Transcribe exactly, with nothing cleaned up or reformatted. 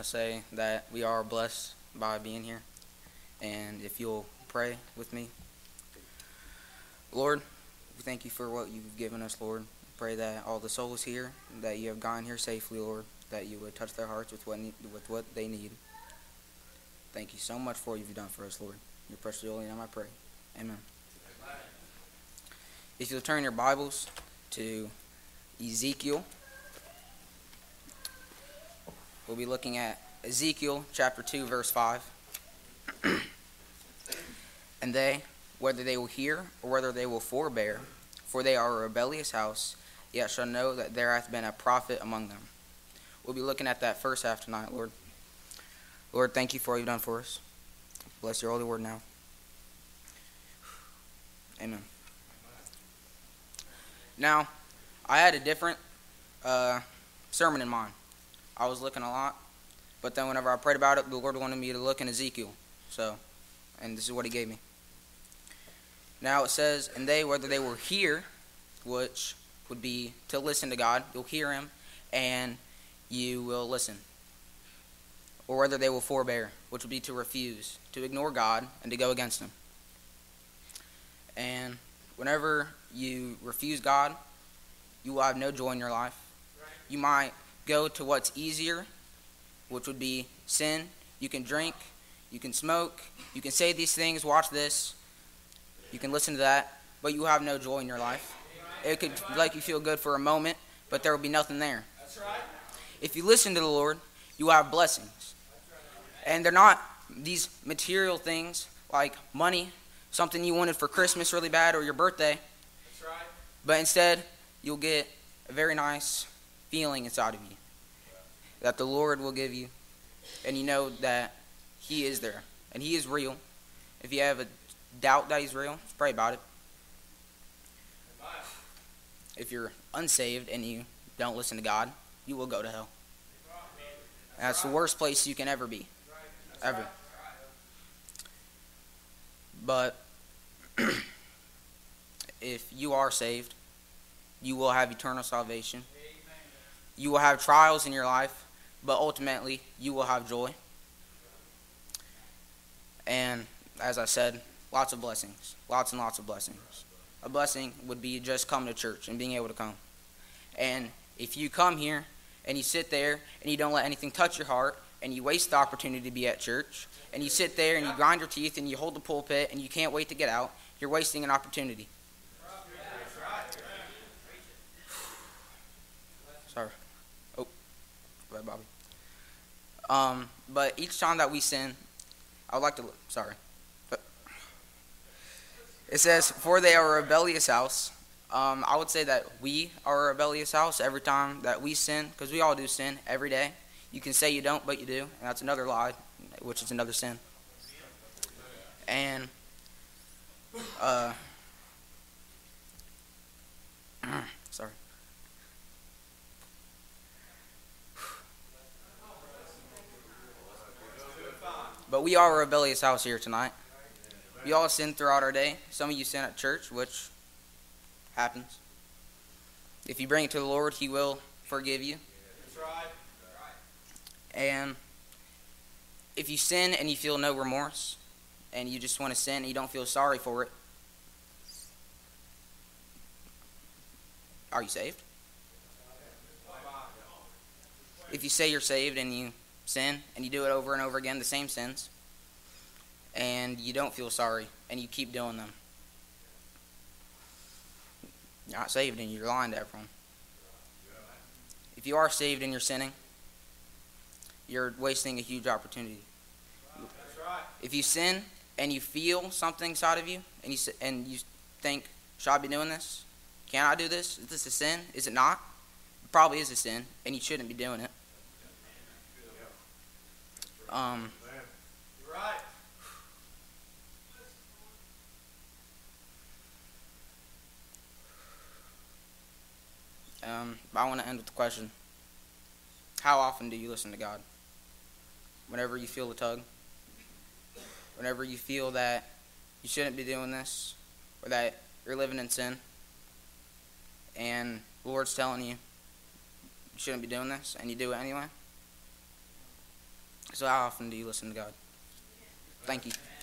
to say that we are blessed by being here. And if you'll pray with me. Lord, we thank you for what you've given us, Lord. Pray that all the souls here, that you have gone here safely, Lord, that you would touch their hearts with what need, with what they need. Thank you so much for what you've done for us, Lord. In your precious holy name I pray. Amen. Amen. If you'll turn your Bibles to Ezekiel, we'll be looking at Ezekiel chapter two, verse five. And they, whether they will hear or whether they will forbear, for they are a rebellious house, yet shall know that there hath been a prophet among them. We'll be looking at that first half tonight, Lord. Lord, thank you for all you've done for us. Bless your holy word now. Amen. Now, I had a different uh, sermon in mind. I was looking a lot, but then whenever I prayed about it, the Lord wanted me to look in Ezekiel. So, and this is what he gave me. Now it says, and they, whether they will hear, which would be to listen to God, you'll hear him, and you will listen. Or whether they will forbear, which would be to refuse, to ignore God, and to go against him. And whenever you refuse God, you will have no joy in your life. You might go to what's easier, which would be sin. You can drink, you can smoke, you can say these things, watch this, you can listen to that, but you will have no joy in your life. It could make you feel good for a moment, but there will be nothing there. If you listen to the Lord, you will have blessings. And they're not these material things like money, something you wanted for Christmas really bad or your birthday. That's right. But instead, you'll get a very nice feeling inside of you that the Lord will give you. And you know that he is there and he is real. If you have a doubt that he's real, just pray about it. If you're unsaved and you don't listen to God, you will go to hell. That's the worst place you can ever be. Ever. But if you are saved, you will have eternal salvation. You will have trials in your life, but ultimately you will have joy. And as I said, lots of blessings. Lots and lots of blessings. A blessing would be just coming to church and being able to come. And if you come here and you sit there and you don't let anything touch your heart, and you waste the opportunity to be at church, and you sit there and you grind your teeth and you hold the pulpit and you can't wait to get out, you're wasting an opportunity. Sorry. Oh, go ahead, Bobby. Um, but each time that we sin, I would like to, sorry. It says, for they are a rebellious house. Um, I would say that we are a rebellious house every time that we sin, because we all do sin every day. You can say you don't, but you do, and that's another lie, which is another sin. And, uh, sorry. But we are a rebellious house here tonight. We all sin throughout our day. Some of you sin at church, which happens. If you bring it to the Lord, he will forgive you. That's right. And if you sin and you feel no remorse, and you just want to sin and you don't feel sorry for it, are you saved? If you say you're saved and you sin and you do it over and over again, the same sins, and you don't feel sorry and you keep doing them, you're not saved and you're lying to everyone. If you are saved and you're sinning, you're wasting a huge opportunity. That's right. If you sin and you feel something inside of you, and you and you think, should I be doing this? Can I do this? Is this a sin? Is it not? It probably is a sin, and you shouldn't be doing it. Um. You're right. Um. I want to end with the question: how often do you listen to God? Whenever you feel the tug, whenever you feel that you shouldn't be doing this, or that you're living in sin, and the Lord's telling you you shouldn't be doing this, and you do it anyway, So how often do you listen to God? Thank you.